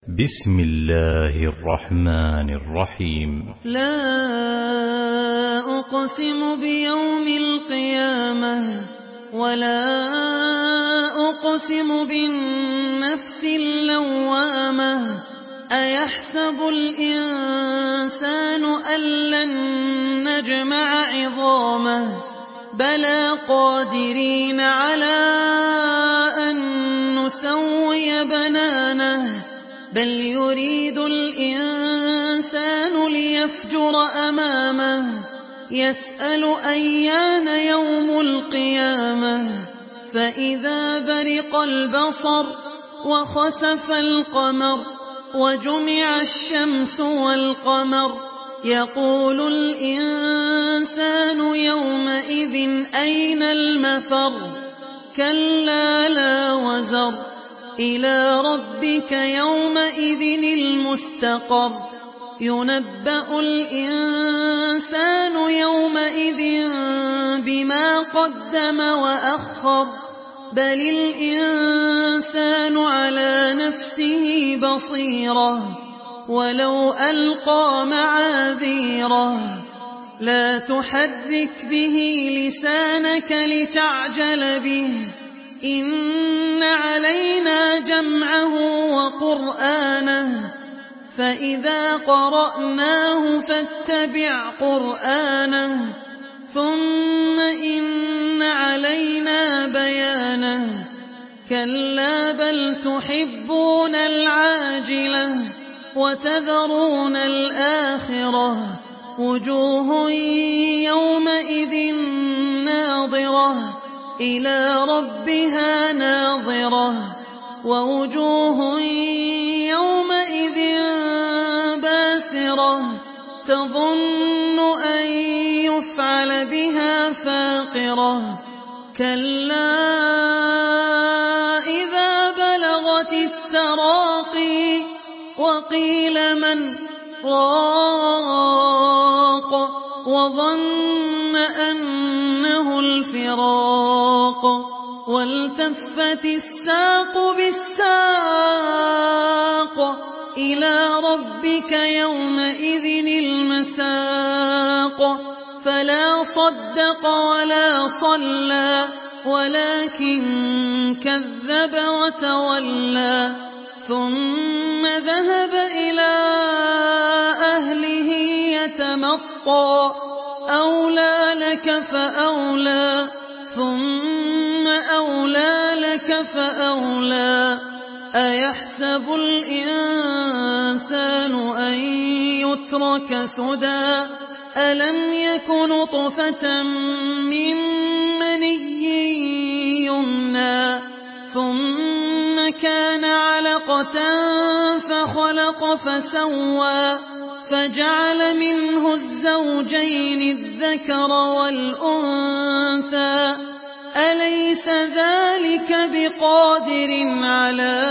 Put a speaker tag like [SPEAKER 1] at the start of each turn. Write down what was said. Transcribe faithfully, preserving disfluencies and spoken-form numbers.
[SPEAKER 1] بسم الله الرحمن الرحيم.
[SPEAKER 2] لا أقسم بيوم القيامة ولا أقسم بالنفس اللوامة. أيحسب الإنسان أن لن نجمع عظامه بلى قادرين على أن نسوي بنانه بل يريد الإنسان ليفجر أمامه يسأل أيان يوم القيامة. فإذا برق البصر وخسف القمر وجمع الشمس والقمر يقول الإنسان يومئذ أين المفر. كلا لا وزر إلى ربك يومئذ المستقر. ينبأ الإنسان يومئذ بما قدم وأخر بل الإنسان على نفسه بصيرة ولو ألقى معاذيره. لا تحرك به لسانك لتعجل به إن علينا جمعه وقرآنه فإذا قرأناه فاتبع قرآنه ثم إن علينا بيانه. كلا بل تحبون العاجلة وتذرون الآخرة وجوه يومئذ ناظرة إلى ربها ناظرة ووجوه يومئذ باسرة تظن أن يفعل بها فاقرة. كلا إذا بلغت التراقي وقيل من راق وظن أنه الفراق والتفت الساق بالساق إلى ربك يومئذ المساق. فلا صدق ولا صلى ولكن كذب وتولى ثم ذهب إلى أهله يتمطى. أولى لك فأولى ثم أولى لك فأولى. أيحسب الإنسان أن يترك سدى ألم يك نطفة من مني يمنى ثم كان علقة فخلق فسوى فجعل منه الزوجين الذكر والأنثى. أليس ذلك بقادر على